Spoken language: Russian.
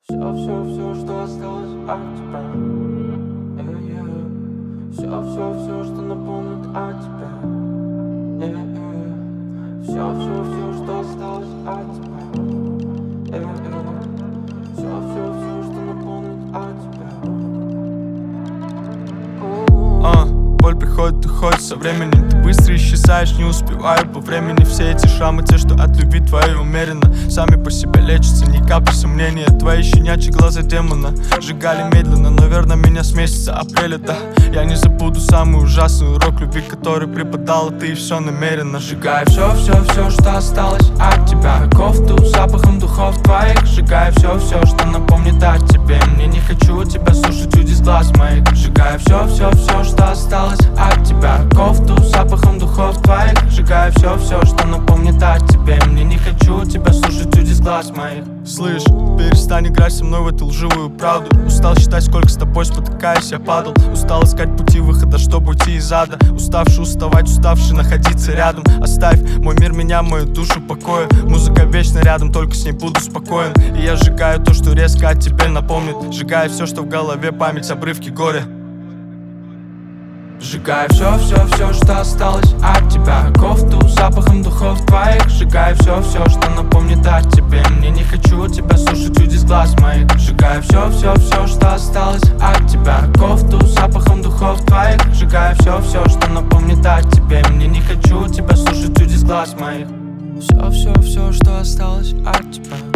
Все, что осталось от тебя. Все, что напомнит о тебе. Все, что осталось от тебя. Все, что напомнит о тебе. Боль приходит, уходит со временем. Ты быстро исчезаешь, не успеваю по времени. Все эти шрамы, те, что от любви твоей умеренно, сами по себе лечатся, ни капли сомнения. Твои щенячьи глаза демона сжигали медленно, наверное, меня с месяца апреля, да. Я не забуду самый ужасный урок любви, который преподала ты, и все намеренно. Сжигай все, что осталось от тебя. Кофту с запахом духов твоих. Сжигай все, что напомнит о тебе. Мне не хочу тебя слушать, уйди с глаз моих. Сжигай все, что осталось от тебя. Кофту с запахом духов твоих. Сжигай все, что напомнит о тебе. Мне не хочу тебя слушать, уйди с глаз моих. Слышь, перестань играть со мной в эту лживую правду. Устал считать, сколько с тобой спотыкаясь я падал. Устал искать пути выхода, чтобы уйти из ада. Уставший уставать, уставший находиться рядом. Оставь мой мир, меня, мою душу покоя. Музыка вечно рядом, только с ней буду спокоен. И я сжигаю то, что резко о тебе напомнит. Сжигаю все, что в голове, память, обрывки горя. Сжигай все, что осталось от тебя. Кофту с запахом духов твоих. Сжигай все, что напомнит о тебе. Мне не хочу тебя слушать, уйди с глаз моих. Сжигай все, что осталось от тебя. Кофту с запахом духов твоих. Сжигай все, что напомнит о тебе. Мне не хочу тебя слушать, уйди с глаз моих. Все, что осталось от тебя.